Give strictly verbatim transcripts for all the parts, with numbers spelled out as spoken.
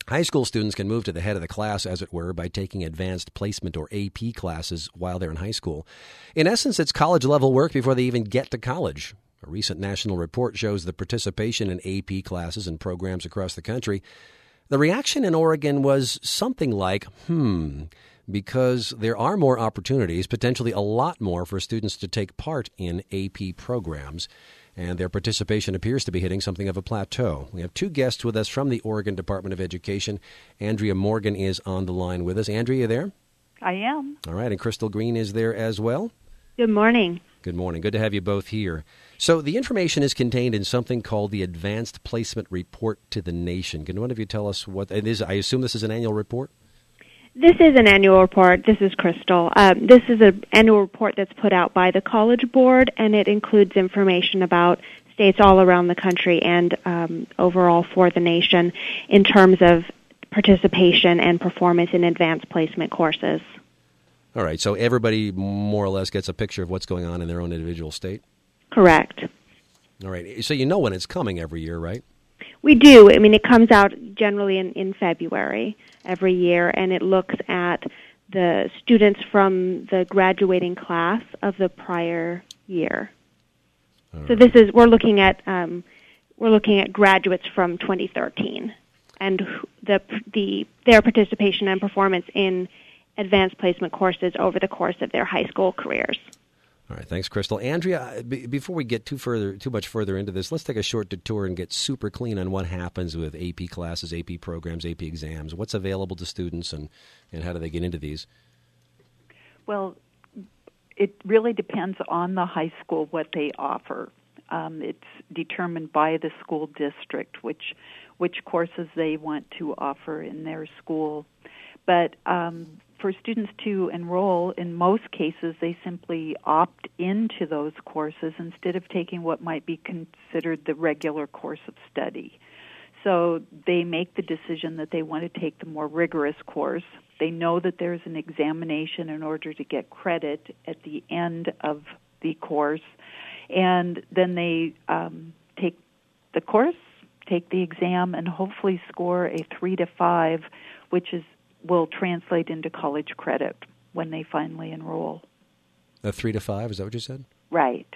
High school students can move to the head of the class, as it were, by taking advanced placement or A P classes while they're in high school. In essence, it's college-level work before they even get to college. A recent national report shows the participation in A P classes and programs across the country. The reaction in Oregon was something like, hmm, because there are more opportunities, potentially a lot more, for students to take part in A P programs, and their participation appears to be hitting something of a plateau. We have two guests with us from the Oregon Department of Education. Andrea Morgan is on the line with us. Andrea, you there? I am. All right, and Crystal Green is there as well? Good morning. Good morning. Good to have you both here. So the information is contained in something called the Advanced Placement Report to the Nation. Can one of you tell us what it is? I assume this is an annual report? This is an annual report. This is Crystal. Um, this is an annual report that's put out by the College Board, and it includes information about states all around the country and um, overall for the nation in terms of participation and performance in advanced placement courses. All right, so everybody more or less gets a picture of what's going on in their own individual state? Correct. All right, so you know when it's coming every year, right? We do. I mean, it comes out generally in, in February every year, and it looks at the students from the graduating class of the prior year. All so right. this is we're looking at um, we're looking at graduates from twenty thirteen and the the their participation and performance in advanced placement courses over the course of their high school careers. All right, thanks, Crystal. Andrea, b- before we get too further, too much further into this, let's take a short detour and get super clean on what happens with A P classes, A P programs, A P exams. What's available to students, and, and how do they get into these? Well, it really depends on the high school what they offer. Um, it's determined by the school district which which courses they want to offer in their school. But um, for students to enroll, in most cases, they simply opt into those courses instead of taking what might be considered the regular course of study. So they make the decision that they want to take the more rigorous course. They know that there's an examination in order to get credit at the end of the course, and then they um, take the course, take the exam, and hopefully score a three to five, which is will translate into college credit when they finally enroll. A three to five, is that what you said? Right.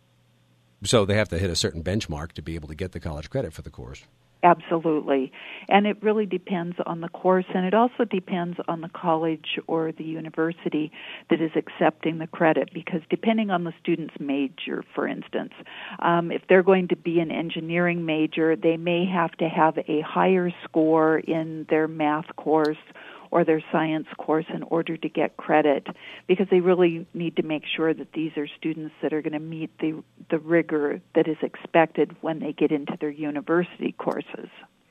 So they have to hit a certain benchmark to be able to get the college credit for the course. Absolutely. And it really depends on the course, and it also depends on the college or the university that is accepting the credit, because depending on the student's major, for instance, um, if they're going to be an engineering major, they may have to have a higher score in their math course or their science course in order to get credit, because they really need to make sure that these are students that are going to meet the, the rigor that is expected when they get into their university courses.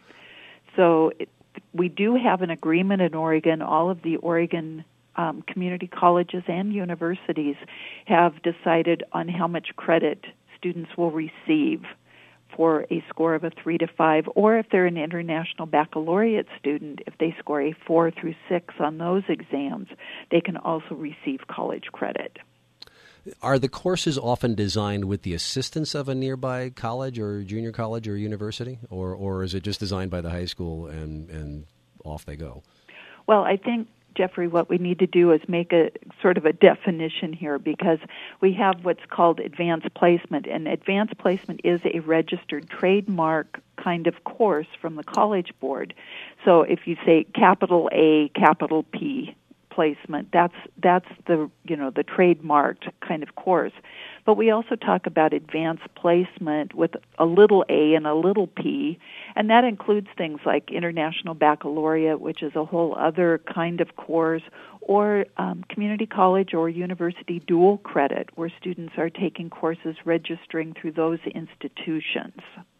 So it, we do have an agreement in Oregon. All of the Oregon um, community colleges and universities have decided on how much credit students will receive for a score of a three to five, or if they're an international baccalaureate student, if they score a four through six on those exams, they can also receive college credit. Are the courses often designed with the assistance of a nearby college or junior college or university, or or is it just designed by the high school and, and off they go? Well, I think, Jeffrey, what we need to do is make a sort of a definition here, because we have what's called advanced placement, and advanced placement is a registered trademark kind of course from the College Board. So if you say capital A, capital P placement, that's that's the you know the trademarked kind of course. But we also talk about advanced placement with a little a and a little p, and that includes things like international baccalaureate, which is a whole other kind of course, or um, community college or university dual credit, where students are taking courses registering through those institutions.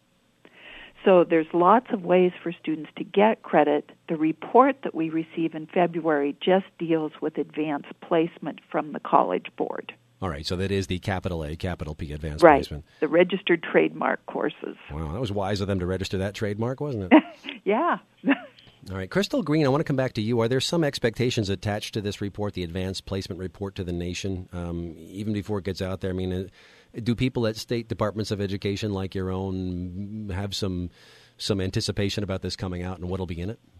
So there's lots of ways for students to get credit. The report that we receive in February just deals with advanced placement from the College Board. All right, so that is the capital A, capital P advanced right, placement. The registered trademark courses. Wow, that was wise of them to register that trademark, wasn't it? Yeah. All right, Crystal Green, I want to come back to you. Are there some expectations attached to this report, the advanced placement report to the nation, um, even before it gets out there? I mean, uh, do people at state departments of education like your own have some some anticipation about this coming out and what'll be in it?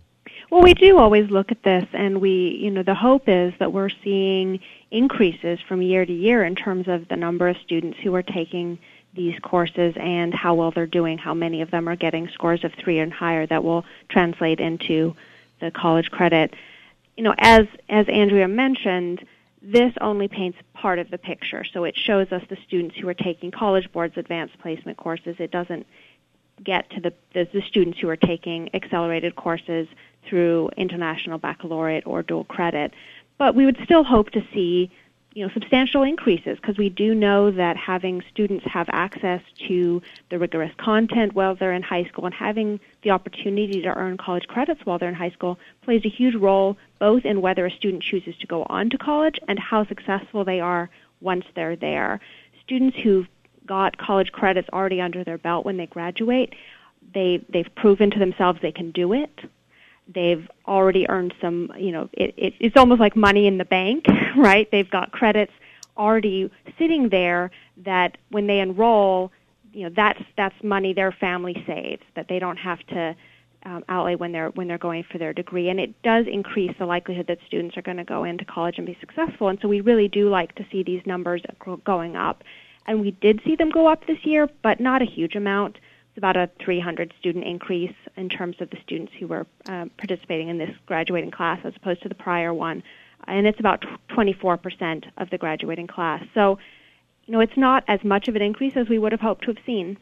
Well, we do always look at this, and we, you know, the hope is that we're seeing increases from year to year in terms of the number of students who are taking these courses and how well they're doing, how many of them are getting scores of three and higher that will translate into the college credit. You know, as as Andrea mentioned, this only paints part of the picture. So it shows us the students who are taking College Board's advanced placement courses. It doesn't get to the, the, the students who are taking accelerated courses through International Baccalaureate or dual credit. But we would still hope to see, you know, substantial increases, because we do know that having students have access to the rigorous content while they're in high school and having the opportunity to earn college credits while they're in high school plays a huge role both in whether a student chooses to go on to college and how successful they are once they're there. Students who've got college credits already under their belt when they graduate, they, they've proven to themselves they can do it. They've already earned some, you know, it, it, it's almost like money in the bank, right? They've got credits already sitting there that when they enroll, you know, that's that's money their family saves that they don't have to um, outlay when they're when they're going for their degree. And it does increase the likelihood that students are going to go into college and be successful. And so we really do like to see these numbers going up. And we did see them go up this year, but not a huge amount. It's about a three hundred student increase in terms of the students who were uh, participating in this graduating class as opposed to the prior one. And it's about twenty-four percent of the graduating class. So, you know, it's not as much of an increase as we would have hoped to have seen.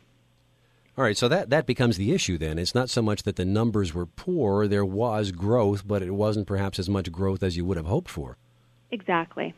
All right, so that, that becomes the issue then. It's not so much that the numbers were poor. There was growth, but it wasn't perhaps as much growth as you would have hoped for. Exactly.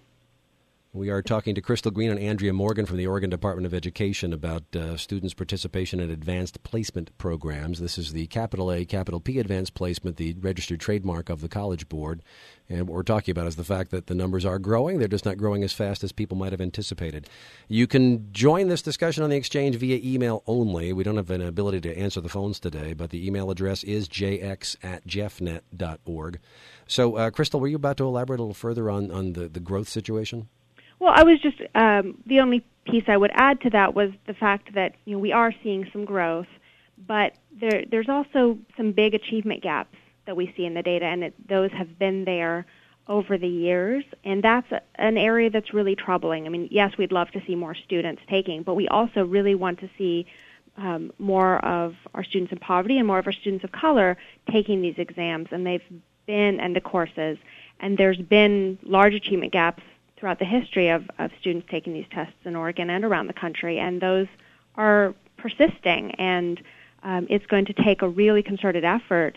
We are talking to Crystal Green and Andrea Morgan from the Oregon Department of Education about uh, students' participation in advanced placement programs. This is the capital A, capital P advanced placement, the registered trademark of the College Board. And what we're talking about is the fact that the numbers are growing. They're just not growing as fast as people might have anticipated. You can join this discussion on the Exchange via email only. We don't have an ability to answer the phones today, but the email address is j x at jeffnet dot org. So, uh, Crystal, were you about to elaborate a little further on, on the, the growth situation? Well, I was just, um, the only piece I would add to that was the fact that, you know, we are seeing some growth, but there, there's also some big achievement gaps that we see in the data, and it, those have been there over the years, and that's a, an area that's really troubling. I mean, yes, we'd love to see more students taking, but we also really want to see um, more of our students in poverty and more of our students of color taking these exams, and they've been, and the courses, and there's been large achievement gaps throughout the history of, of students taking these tests in Oregon and around the country, and those are persisting, and um, it's going to take a really concerted effort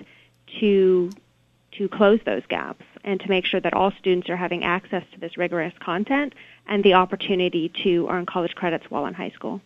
to to close those gaps and to make sure that all students are having access to this rigorous content and the opportunity to earn college credits while in high school.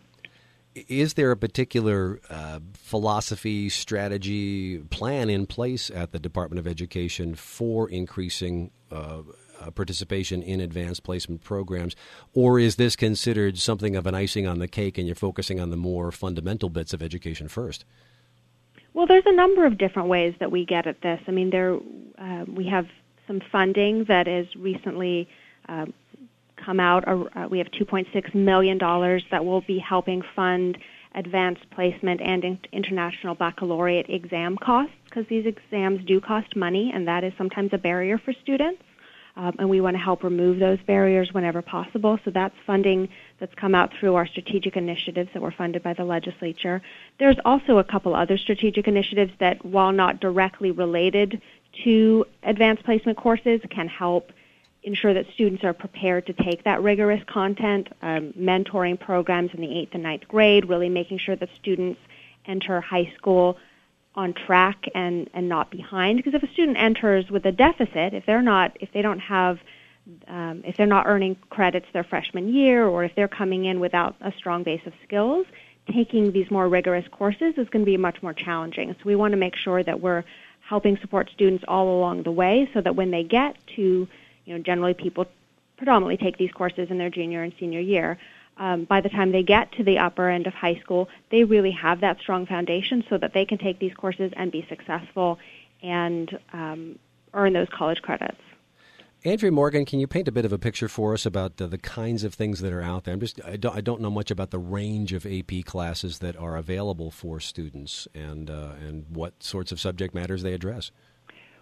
Is there a particular uh, philosophy, strategy, plan in place at the Department of Education for increasing uh, uh, participation in advanced placement programs, or is this considered something of an icing on the cake and you're focusing on the more fundamental bits of education first? Well, there's a number of different ways that we get at this. I mean, there uh, we have some funding that is recently uh, come out. Uh, we have two point six million dollars that will be helping fund advanced placement and in- international baccalaureate exam costs, because these exams do cost money, and that is sometimes a barrier for students. Um, and we want to help remove those barriers whenever possible. So that's funding that's come out through our strategic initiatives that were funded by the legislature. There's also a couple other strategic initiatives that, while not directly related to advanced placement courses, can help ensure that students are prepared to take that rigorous content, um, mentoring programs in the eighth and ninth grade, really making sure that students enter high school on track and, and not behind. Because if a student enters with a deficit, if they're not, if they don't have, um, if they're not earning credits their freshman year, or if they're coming in without a strong base of skills, taking these more rigorous courses is going to be much more challenging. So we want to make sure that we're helping support students all along the way, so that when they get to, you know, generally people predominantly take these courses in their junior and senior year. Um, by the time they get to the upper end of high school, they really have that strong foundation so that they can take these courses and be successful and um, earn those college credits. Andrea Morgan, can you paint a bit of a picture for us about the, the kinds of things that are out there? I'm just I don't I don't know much about the range of A P classes that are available for students and uh, and what sorts of subject matters they address.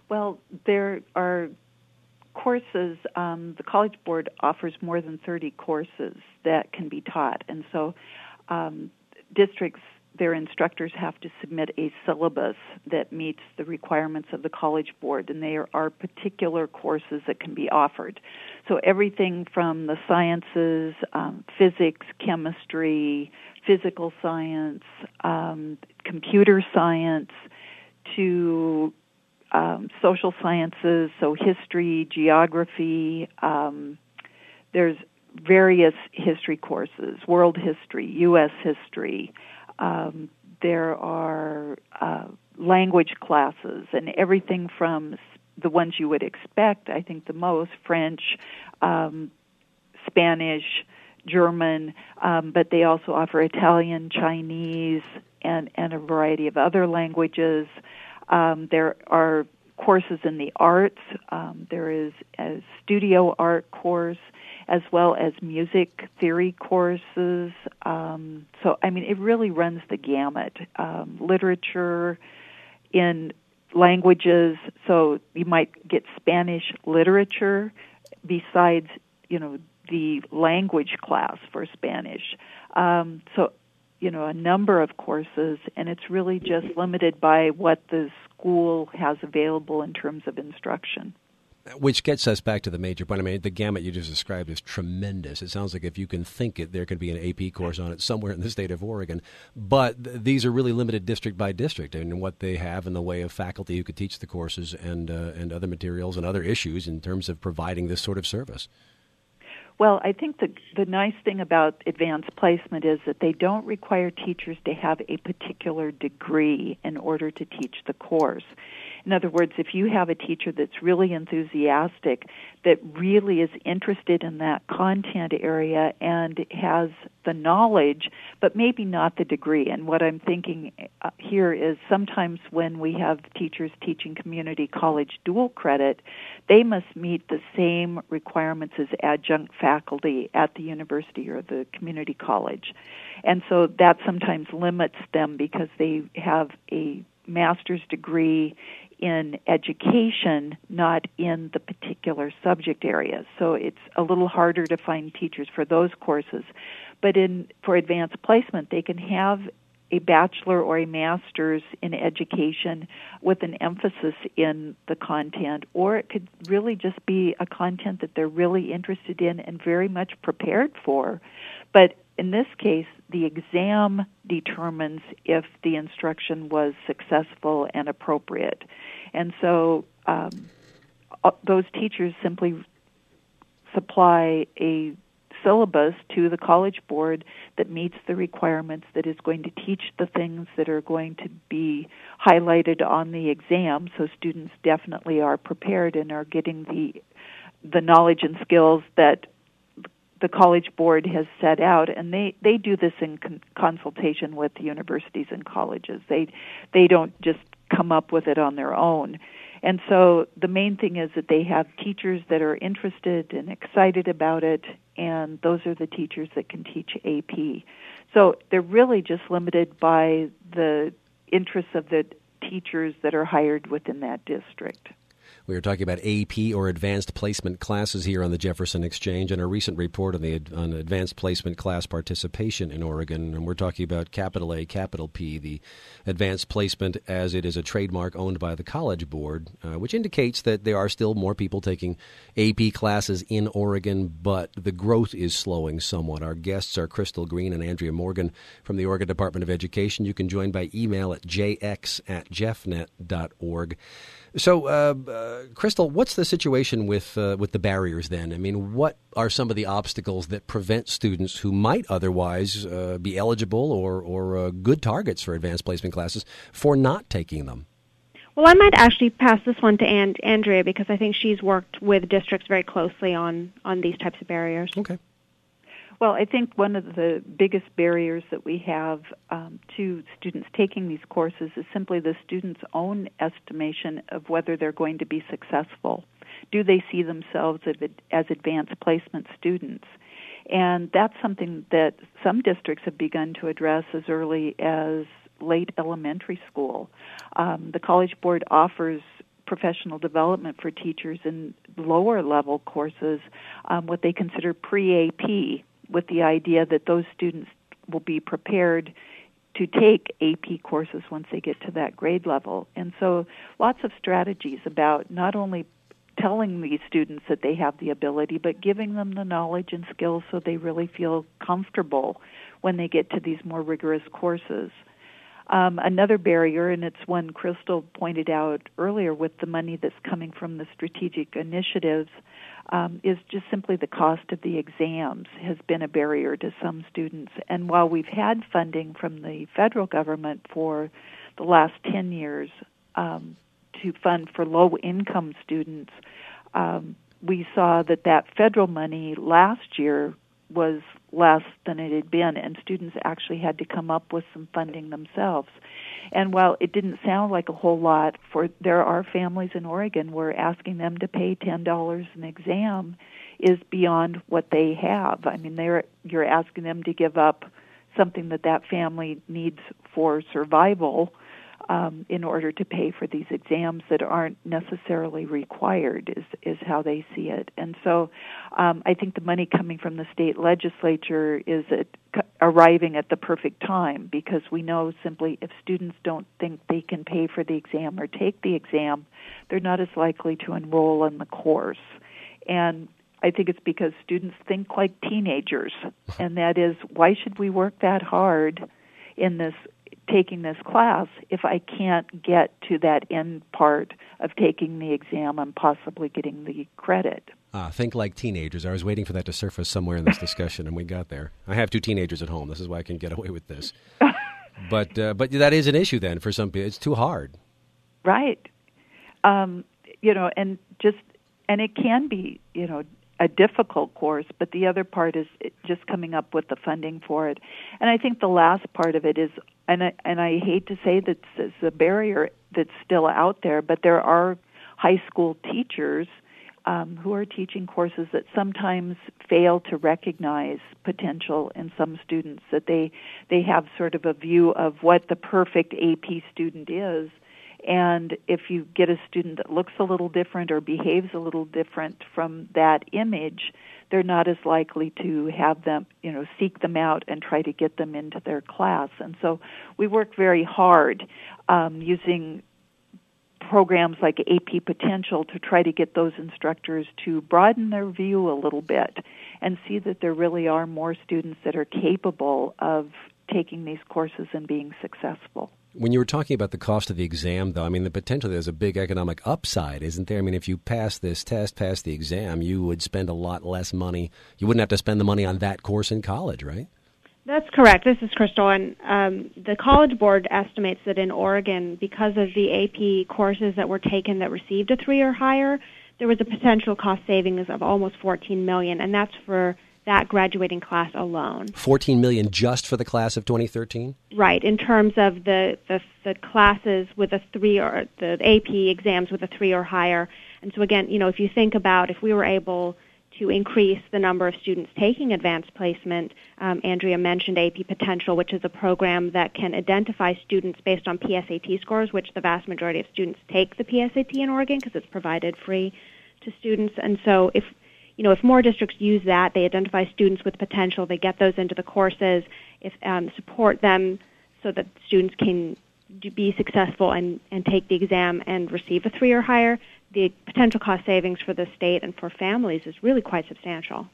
Well, there are courses, um, the College Board offers more than thirty courses that can be taught, and so um, districts, their instructors have to submit a syllabus that meets the requirements of the College Board, and there are particular courses that can be offered. So everything from the sciences, um, physics, chemistry, physical science, um, computer science, to um, social sciences, so history, geography. Um, there's various history courses, world history, U S history. Um, there are uh, language classes, and everything from the ones you would expect, I think the most, French, um, Spanish, German, um, but they also offer Italian, Chinese, and, and a variety of other languages. Um, there are courses in the arts. Um, there is a studio art course, as well as music theory courses. Um, so, I mean, it really runs the gamut. Um, literature in languages, so you might get Spanish literature besides, you know, the language class for Spanish. Um, so, you know, a number of courses, and it's really just limited by what the school has available in terms of instruction. Which gets us back to the major point. I mean, the gamut you just described is tremendous. It sounds like if you can think it, there could be an A P course on it somewhere in the state of Oregon. But th- these are really limited district by district in what they have in the way of faculty who could teach the courses and uh, and other materials and other issues in terms of providing this sort of service. Well, I think the the nice thing about advanced placement is that they don't require teachers to have a particular degree in order to teach the course. In other words, if you have a teacher that's really enthusiastic, that really is interested in that content area and has the knowledge, but maybe not the degree. And what I'm thinking uh, here is sometimes when we have teachers teaching community college dual credit, they must meet the same requirements as adjunct faculty at the university or the community college. And so that sometimes limits them because they have a master's degree in education, not in the particular subject area. So it's a little harder to find teachers for those courses. But in for advanced placement, they can have a bachelor or a master's in education with an emphasis in the content, or it could really just be a content that they're really interested in and very much prepared for. But in this case, the exam determines if the instruction was successful and appropriate. And so um, those teachers simply supply a syllabus to the College Board that meets the requirements, that is going to teach the things that are going to be highlighted on the exam, so students definitely are prepared and are getting the the knowledge and skills that the College Board has set out, and they, they do this in con- consultation with the universities and colleges. They they don't just come up with it on their own. And so the main thing is that they have teachers that are interested and excited about it, and those are the teachers that can teach A P. So they're really just limited by the interests of the teachers that are hired within that district. We were talking about A P, or advanced placement classes, here on the Jefferson Exchange, and a recent report on the on advanced placement class participation in Oregon. And we're talking about capital A, capital P, the advanced placement, as it is a trademark owned by the College Board, uh, which indicates that there are still more people taking A P classes in Oregon, but the growth is slowing somewhat. Our guests are Crystal Green and Andrea Morgan from the Oregon Department of Education. You can join by email at j x at jeffnet dot org. So, uh, uh, Crystal, what's the situation with uh, with the barriers then? I mean, what are some of the obstacles that prevent students who might otherwise uh, be eligible or, or uh, good targets for advanced placement classes for not taking them? Well, I might actually pass this one to and- Andrea because I think she's worked with districts very closely on, on these types of barriers. Okay. Well, I think one of the biggest barriers that we have um, to students taking these courses is simply the students' own estimation of whether they're going to be successful. Do they see themselves as advanced placement students? And that's something that some districts have begun to address as early as late elementary school. Um, the College Board offers professional development for teachers in lower level courses, um, what they consider pre-A P, with the idea that those students will be prepared to take A P courses once they get to that grade level. And so lots of strategies about not only telling these students that they have the ability, but giving them the knowledge and skills so they really feel comfortable when they get to these more rigorous courses. Um, another barrier, and it's one Crystal pointed out earlier with the money that's coming from the strategic initiatives, um, is just simply the cost of the exams has been a barrier to some students. And while we've had funding from the federal government for the last ten years um, to fund for low-income students, um, we saw that that federal money last year was less than it had been, and students actually had to come up with some funding themselves. And while it didn't sound like a whole lot, for there are families in Oregon where asking them to pay ten dollars an exam is beyond what they have. I mean, they're you're asking them to give up something that that family needs for survival um, in order to pay for these exams that aren't necessarily required, is, is how they see it. And so um, I think the money coming from the state legislature is at, arriving at the perfect time, because we know simply if students don't think they can pay for the exam or take the exam, they're not as likely to enroll in the course. And I think it's because students think like teenagers, and that is, why should we work that hard in this taking this class if I can't get to that end part of taking the exam and possibly getting the credit? Ah, think like teenagers. I was waiting for that to surface somewhere in this discussion, and we got there. I have two teenagers at home. This is why I can get away with this. but uh, but that is an issue then for some people. It's too hard. Right. Um, you know, and just and it can be, you know, a difficult course, but the other part is just coming up with the funding for it. And I think the last part of it is, and I, and I hate to say that it's a barrier that's still out there, but there are high school teachers um, who are teaching courses that sometimes fail to recognize potential in some students, that they, they have sort of a view of what the perfect A P student is. And if you get a student that looks a little different or behaves a little different from that image, they're not as likely to have them, you know, seek them out and try to get them into their class. And so we work very hard um, using programs like A P Potential to try to get those instructors to broaden their view a little bit and see that there really are more students that are capable of taking these courses and being successful. When you were talking about the cost of the exam, though, I mean, the potential there's a big economic upside, isn't there? I mean, if you pass this test, pass the exam, you would spend a lot less money. You wouldn't have to spend the money on that course in college, right? That's correct. This is Crystal, and um, the College Board estimates that in Oregon, because of the A P courses that were taken that received a three or higher, there was a potential cost savings of almost fourteen million dollars, and that's for that graduating class alone. fourteen million dollars just for the class of twenty thirteen? Right, in terms of the, the, the classes with a three or the A P exams with a three or higher. And so again, you know, if you think about if we were able to increase the number of students taking advanced placement, um, Andrea mentioned A P Potential, which is a program that can identify students based on P S A T scores, which the vast majority of students take the P S A T in Oregon because it's provided free to students. And so if You know, if more districts use that, they identify students with potential, they get those into the courses, if um, support them so that students can do, be successful and, and take the exam and receive a three or higher, the potential cost savings for the state and for families is really quite substantial.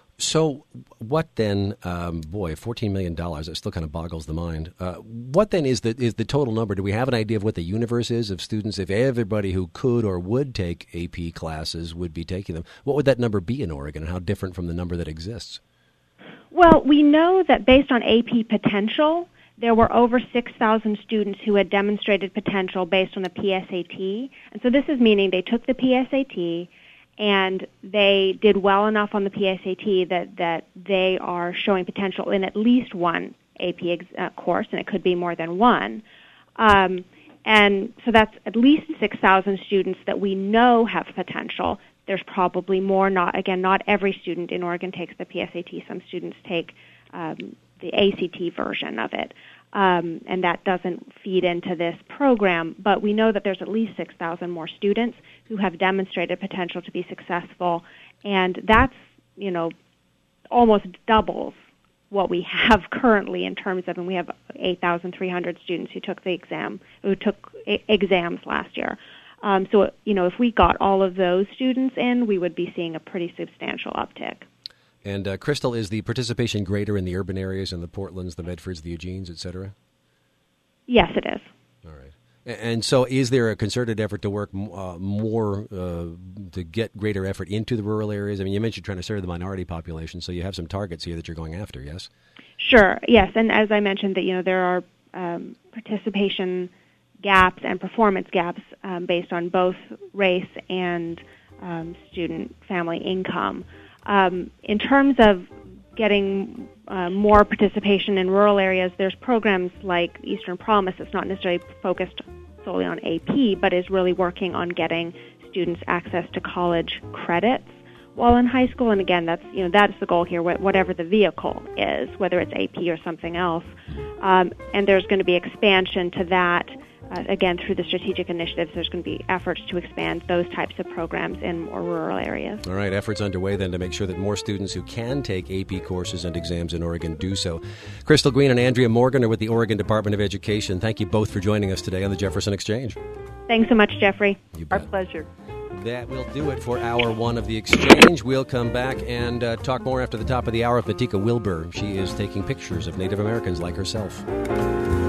So what then, um, boy, fourteen million dollars, that still kind of boggles the mind. Uh, what then is the is the total number? Do we have an idea of what the universe is of students? If everybody who could or would take A P classes would be taking them, what would that number be in Oregon, and how different from the number that exists? Well, we know that based on A P Potential, there were over six thousand students who had demonstrated potential based on the P S A T. And so this is meaning they took the P S A T, and they did well enough on the P S A T that, that they are showing potential in at least one A P ex- uh, course, and it could be more than one. Um, and so that's at least six thousand students that we know have potential. There's probably more. Not again, not every student in Oregon takes the P S A T. Some students take um, the A C T version of it. Um, and that doesn't feed into this program, but we know that there's at least six thousand more students who have demonstrated potential to be successful, and that's, you know, almost doubles what we have currently in terms of, and we have eight thousand three hundred students who took the exam, who took exams last year. Um, so, you know, if we got all of those students in, we would be seeing a pretty substantial uptick. And uh, Crystal, is the participation greater in the urban areas, in the Portlands, the Medfords, the Eugenes, et cetera? Yes, it is. All right. And so is there a concerted effort to work uh, more, uh, to get greater effort into the rural areas? I mean, you mentioned trying to serve the minority population, so you have some targets here that you're going after, yes? Sure, yes. And as I mentioned, that, you know, there are um, participation gaps and performance gaps um, based on both race and um, student family income. Um, in terms of getting uh, more participation in rural areas, there's programs like Eastern Promise that's not necessarily focused solely on A P, but is really working on getting students access to college credits while in high school. And again, that's, you know, that's the goal here, whatever the vehicle is, whether it's A P or something else. Um, and there's going to be expansion to that. Uh, again, through the strategic initiatives, there's going to be efforts to expand those types of programs in more rural areas. All right, efforts underway then to make sure that more students who can take A P courses and exams in Oregon do so. Crystal Green and Andrea Morgan are with the Oregon Department of Education. Thank you both for joining us today on the Jefferson Exchange. Thanks so much, Jeffrey. You bet. Our pleasure. That will do it for hour one of the Exchange. We'll come back and uh, talk more after the top of the hour with Matika Wilbur. She is taking pictures of Native Americans like herself.